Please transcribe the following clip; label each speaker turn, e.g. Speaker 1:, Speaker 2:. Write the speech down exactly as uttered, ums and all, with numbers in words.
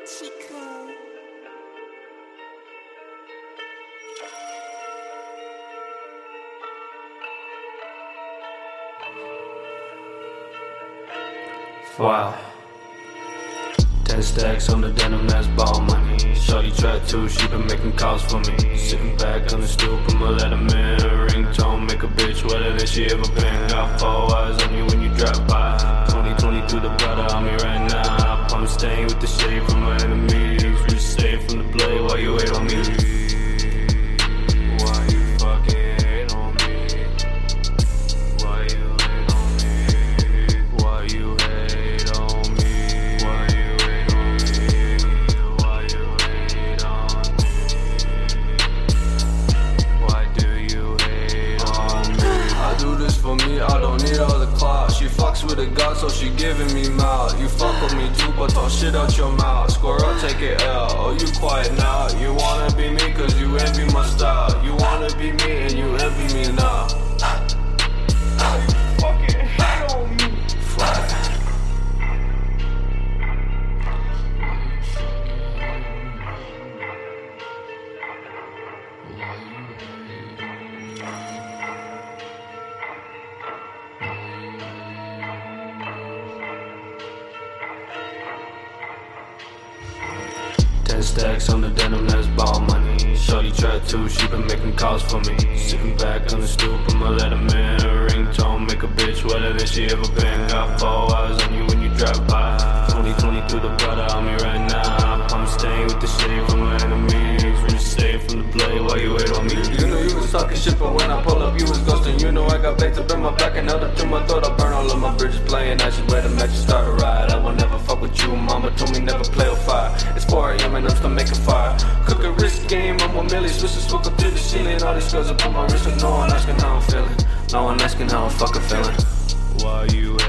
Speaker 1: Gucci crew.
Speaker 2: Wow. Ten stacks on the denim, that's ball money. Shorty tried to, she been making calls for me. Sitting back on the stoop, I'ma let him in. Ringtone, make a bitch wetter than she ever been. Got four eyes on you when you drop by. twenty twenty through the brother on me right now. I'm staying with the shade from my enemies. Just stay from the play while you hate on me. Why you fucking hate on me? Why you hate on me? Why you hate on me? Why you hate on me? Why you hate on me? Why do you hate on me? I do this for me, I don't need all the clout. She fucks with a god, so she giving me mouth. You fuck with me too, but talk shit out your mouth. Score up, take it L. Oh, you quiet now. You wanna be me, cause you envy my style. You wanna be me, and you envy me now. Why you fucking hate on me? Fuck. Ten stacks on the denim, that's ball money. Shorty tried to, she been making calls for me. Sitting back on the stoop, I'ma let him in. Ringtone, make a bitch wetter than she ever been. Got four eyes on you when you drop by. twenty twenty through the brother on me right now. I'm staying with the shade from my enemies. Just stay from the play while you hate on me. You know you was talking shit, but when I pull up, you was ghosting. You know I got blades up in my back and held up to my throat. I burn all of my bridges playing. I should wear the match and start a ride. I will never fuck with you, mama told me never play with fire. It's four a.m. and I'm still making fire. Cook a wrist game, I'm one million. Switch the swoop up to the ceiling. All these girls up on my wrist, but no one asking how I'm feeling. No one asking how I'm fucking feeling. Why you